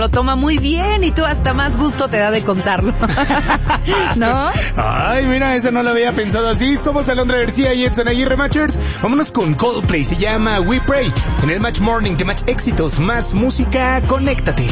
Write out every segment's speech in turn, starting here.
Lo toma muy bien y tú hasta más gusto te da de contarlo. ¿No? Ay, mira, eso no lo había pensado así. Somos Alondra García y Edson Aguirre Matchers. Vámonos con Coldplay, se llama We Pray. En el Match Morning de Match Éxitos, más música, conéctate.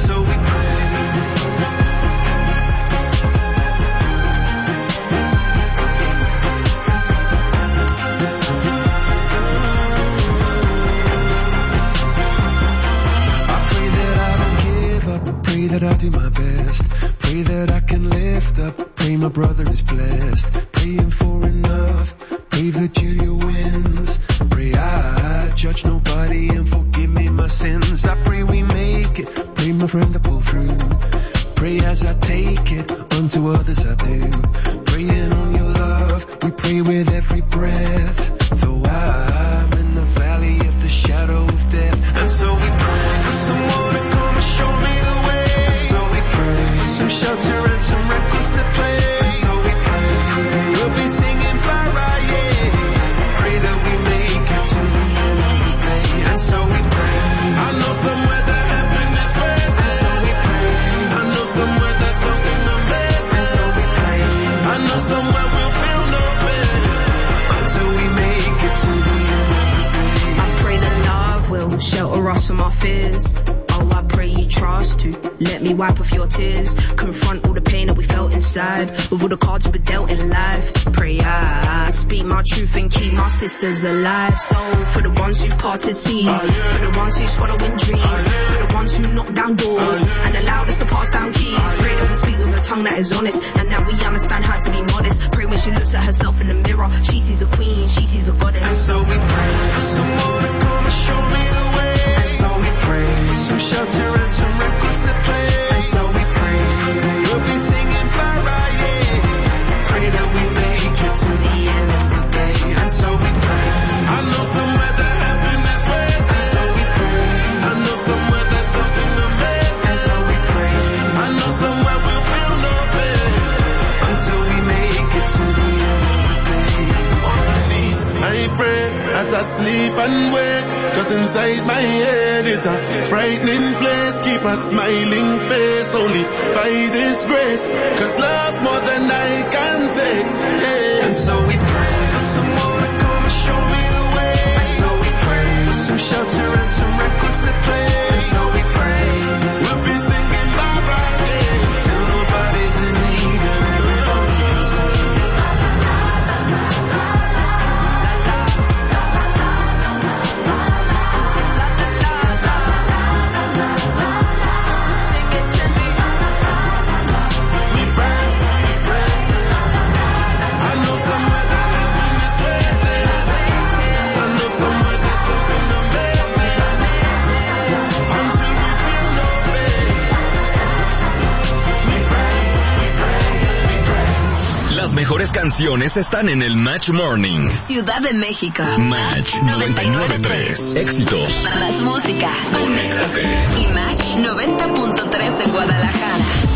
Pray that I do my best. Pray that I can lift up. Pray my brother is blessed. Praying for enough. Pray Virginia wins. Pray I judge nobody and forgive me my sins. I pray we make it. Pray my friend to pull through. Pray as I take it. Unto others I do. Praying on your love. We pray with every breath. Though I'm in the valley of the shadow of death. And so we pray for someone to come and show me the way. For some shelter and some records to play. And so we pray. We'll be singing Friday. Pray that we make it to the end of the day. And so we pray. I know somewhere that happiness waits. And so we pray. I know somewhere that something amazing. And so we pray. I know somewhere we'll feel no pain until we make it to the end of the day. I pray that love will shelter us from our fears. I pray you trust to let me wipe off your tears. Confront all the pain that we felt inside with all the cards we were dealt in life. Pray I speak my truth and keep my sisters alive. So for the ones who parted seas, for the ones who swallowing dreams, for the ones who knock down doors and allowed us to pass down keys. Pray that we speak with a tongue that is honest and that we understand how to be modest. Pray when she looks at herself in the mirror, she sees a queen, she sees a goddess. And so we pray for someone to come and show me the way. And so we pray for some shelter and some records to play. And so we pray. We'll be singing Friday. Pray that we make it to the end of the day. And so we pray. I know somewhere that happiness waits. And so we pray. I know somewhere that something amazing. And so we pray. I know somewhere we'll feel no pain until we make it to the end of the day. On my knees, I pray as I sleep and wake. Cause inside my head is a frightening place. Keep a smiling face only by this grace. Cause love's more than I can say. Yeah. And so we pray for someone to come and show me the way. And so we pray for some shelter and some records to play. And so we pray. We'll be singing bye Friday till nobody's in need and everybody can say. Las mejores canciones están en el Match Morning. Ciudad de México. Match 99.3. Éxitos. Más música. Conéctate. Y Match 90.3 en Guadalajara.